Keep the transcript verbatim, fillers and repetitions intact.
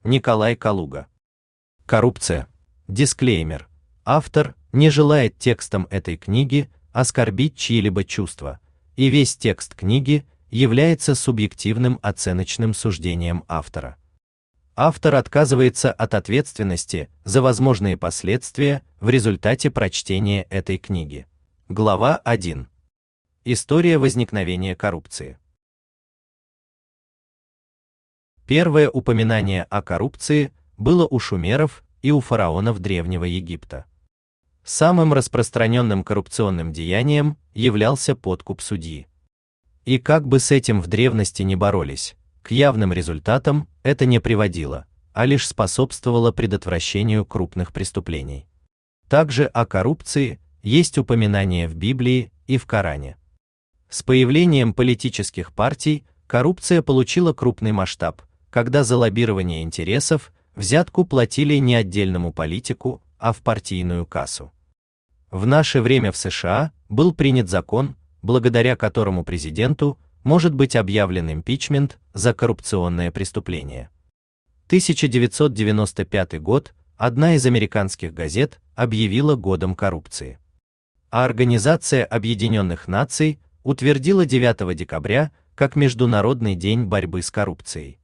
Николай Калуга. Коррупция. Дисклеймер. Автор не желает текстом этой книги оскорбить чьи-либо чувства, и весь текст книги является субъективным оценочным суждением автора. Автор отказывается от ответственности за возможные последствия в результате прочтения этой книги. Глава один. История возникновения коррупции. Первое упоминание о коррупции было у шумеров и у фараонов Древнего Египта. Самым распространенным коррупционным деянием являлся подкуп судьи. И как бы с этим в древности не боролись, к явным результатам это не приводило, а лишь способствовало предотвращению крупных преступлений. Также о коррупции есть упоминания в Библии и в Коране. С появлением политических партий коррупция получила крупный масштаб, когда за лоббирование интересов взятку платили не отдельному политику, а в партийную кассу. В наше время в США был принят закон, благодаря которому президенту может быть объявлен импичмент за коррупционное преступление. тысяча девятьсот девяносто пятый год одна из американских газет объявила годом коррупции. А Организация Объединенных Наций утвердила девятого декабря как Международный день борьбы с коррупцией.